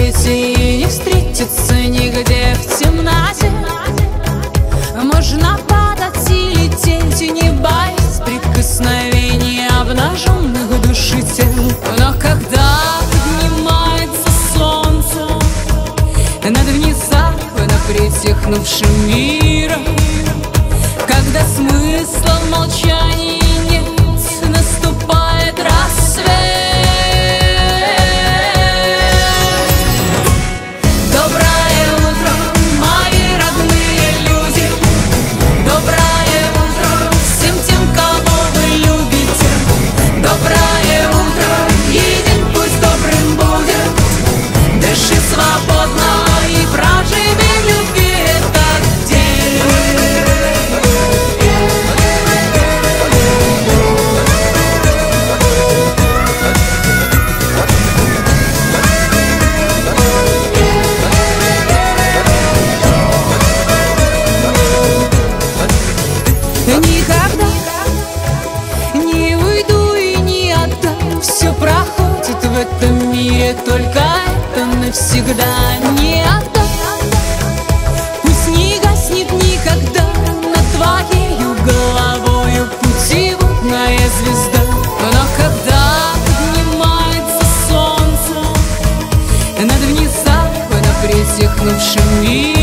свете и не встретиться нигде в темноте. Можно падать и лететь, не боясь прикосновения обнаженных души тел. Но когда поднимается солнце над внезапно притихнувшим миром, когда смысла в молчании нет, наступает рассвет. Доброе утро, мои родные люди, доброе утро всем тем, кого вы любите. Доброе утро, и день пусть добрым будет. Дыши свободно и проживи в любви этот день. Никогда не уйду и не отдам. Все проходит в этом мире, только это навсегда не отдам. Пусть не гаснет никогда над твоею головою путеводная звезда. Но когда поднимается солнце над внезапно притихнувшим миром,